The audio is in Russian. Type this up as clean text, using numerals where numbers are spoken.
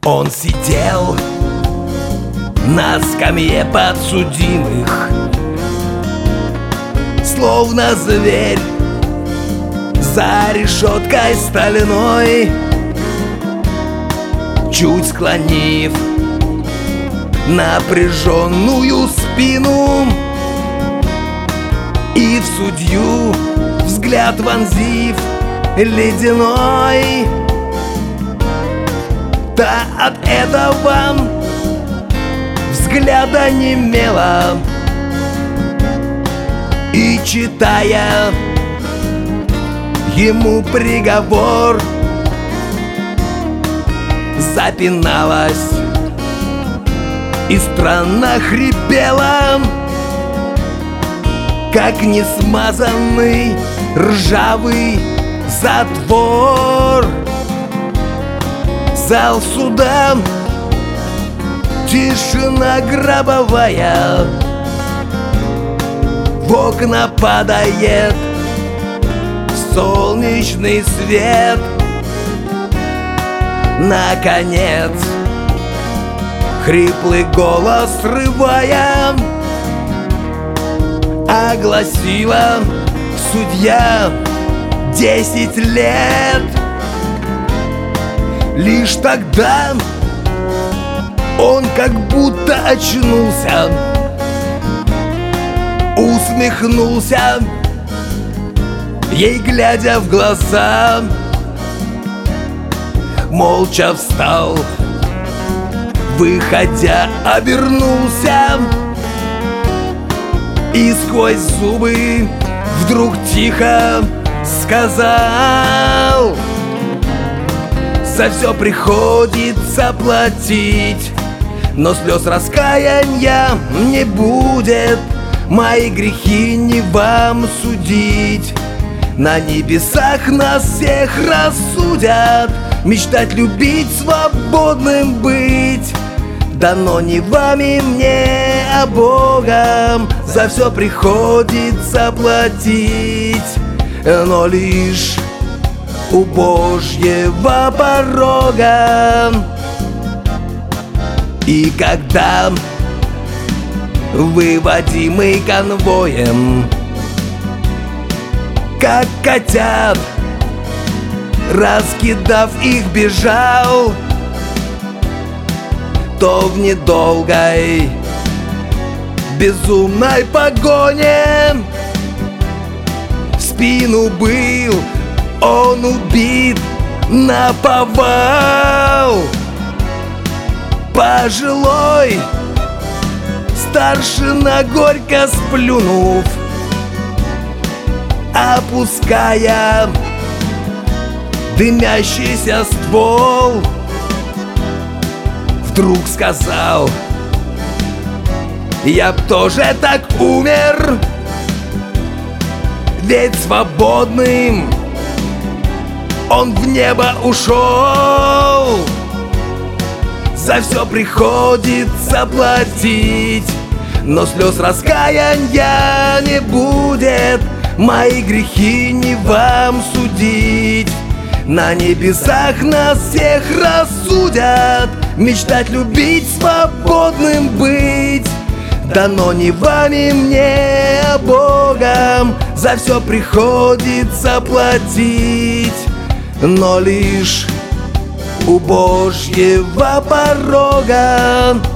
Он сидел на скамье подсудимых, словно зверь за решеткой стальной, чуть склонив напряженную спину и в судью взгляд вонзив ледяной. Да от этого взгляда немело, и читая ему приговор, запиналась и странно хрипела, как несмазанный ржавый затвор. Зал суда, тишина гробовая, в окна падает солнечный свет. Наконец, хриплый голос срывая, огласила судья 10 лет. Лишь тогда он как будто очнулся, усмехнулся, ей глядя в глаза, молча встал, выходя, обернулся и сквозь зубы вдруг тихо сказал: за все приходится платить, но слез раскаяния не будет. Мои грехи не вам судить. На небесах нас всех рассудят. Мечтать, любить, свободным быть дано не вам и мне, а Богом. За все приходится платить, но лишь у Божьего порога. И когда выводимый конвоем, как котят, раскидав их, бежал, то в недолгой безумной погоне в спину был он убит наповал. Пожилой старшина, горько сплюнув, опуская дымящийся ствол, вдруг сказал: я б тоже так умер, ведь свободным он в небо ушел. За все приходится платить, но слез раскаяния не будет. Мои грехи не вам судить. На небесах нас всех рассудят. Мечтать, любить, свободным быть дано не вам и мне, а Богом. За все приходится платить, но лишь у Божьего порога.